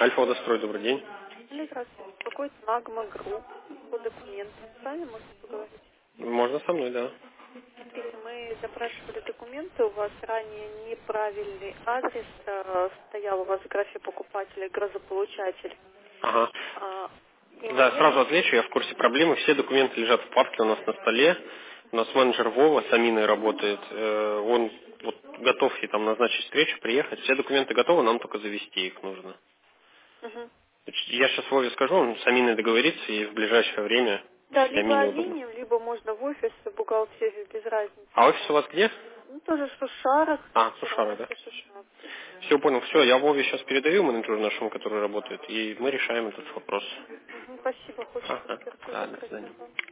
Альфа-Водострой, добрый день. Или здравствуйте, беспокоит Магма Групп по документам. С вами можно поговорить? Можно со мной, да. Смотрите, мы запрашивали документы, у вас ранее неправильный адрес стоял у вас в графе покупателя, грозополучатель. Ага. И Да, мне сразу отвечу, я в курсе проблемы. Все документы лежат в папке у нас на столе. У нас менеджер Вова с Аминой работает. Он вот готов и там назначить встречу, приехать. Все документы готовы, нам только завести их нужно. Мгм. Я сейчас Вове скажу, он с Аминой договорится и в ближайшее время, Да, если либо Амине удобно. Аминем, либо можно в офис, в бухгалтерию, без разницы. А офис у вас где? Ну, тоже в Шушарах, Сушара, да? Первомайский Шушар. Все, понял. Все, я Вове сейчас передаю менеджеру нашему, который работает, и мы решаем этот вопрос. Мгм, спасибо, хочется Ага. квартиру Да, до закрыть. свидания. Ага.